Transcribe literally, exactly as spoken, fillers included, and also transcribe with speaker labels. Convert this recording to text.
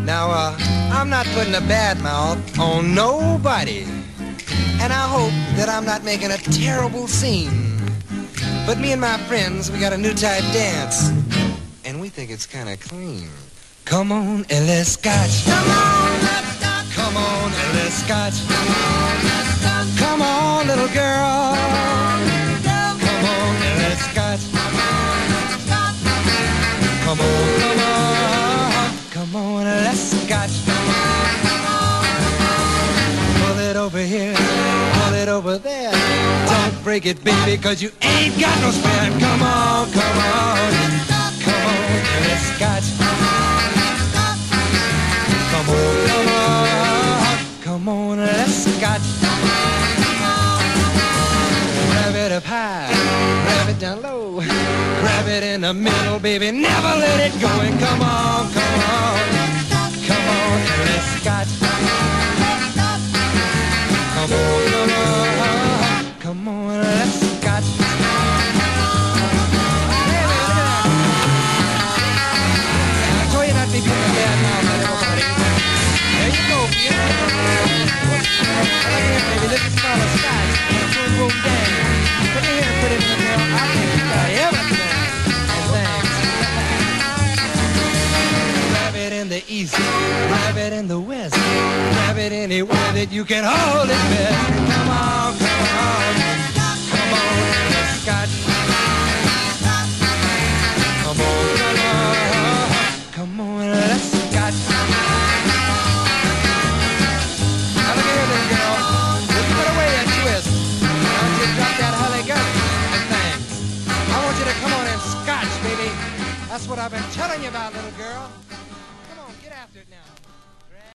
Speaker 1: Now, uh, I'm not putting a bad mouth on nobody, and I hope that I'm not making a terrible scene. But me and my friends, we got a new type dance, and we think it's kind of clean. Come on and let's scotch. Come on, let's scotch. Come on and let's scotch. Come on, let's scotch. Come on, little girl. Come on and let's scotch. Come on, let's scotch. Come on, come on. Come on, let's scotch. Come on, come on. Pull it over here, pull it over there. Don't break it, baby, cause you ain't got no spare. Come on, come on. Come on, let's scotch. Come on, come on. Come on, let's scotch. Grab it up high, grab it down low. Grab it in the middle, baby, never let it go. And come on, come on. Come on, let's scotch. Come on, come on. Come on, let's scotch. Hey, man, look at that. I told you not to be putting a bad mouth on everybody. There you go, kid. Look here, baby, this is called a scotch. Boom, boom, bang. Put it here and put it in the middle. I think you got everything. And thanks. Grab it in the east, grab it in the west. Grab it anywhere that you can hold it best. Come on, come on. Come on, let's scotch. Come on, come on. Come on, let's scotch. Now look here, little girl. Just put away that twist. Now you drop that hully-gully. And thanks. I want you to come on and scotch, baby. That's what I've been telling you about, little girl. Come on, get after it now.